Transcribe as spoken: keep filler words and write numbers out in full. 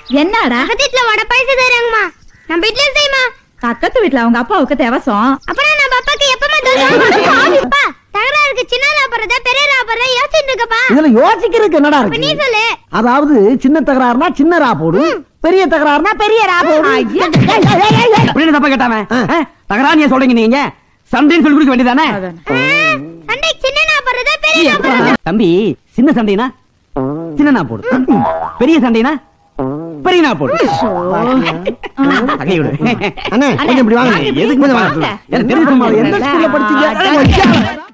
என்னடா வீட்டுல வடை பாயசம் தராங்கம்மா. நம்ம வீட்டுல செய்யுமா? பக்கத்து வீட்டுல அவங்க அப்பாவுக்கு தேவசம். அப்புறம் நம்ம அப்பாக்கு எப்பமா தோசை? தகராறுக்கு சின்ன லாபறதா பெரிய லாபறதா யோசிச்சுட்டு இருக்கப்பா. இதுல யோசிக்கிறதுக்கு என்னடா இருக்கு? நீ சொல்லு. அதாவது சின்ன தகராறுனா சின்ன ரா போடு, பெரிய தகராறுனா பெரிய ரா போடு. அப்படின்னு தப்பா கேட்டாம தகராறு நீங்க சொல்றீங்க. நீங்க சண்டைன்னு சொல்லி கொடுக்க வேண்டியதானே? சண்டை சின்ன லாபறதா பெரிய லாபறதா? தம்பி, சின்ன சண்டைனா சின்ன போடு, பெரிய சண்டைனா பெரிய நா போடு. அண்ணே, கொஞ்சம் இப்படி வாங்க. எதுக்கு எனக்கு தெரிஞ்சு எந்த ஸ்கூல்ல படிச்சீங்க?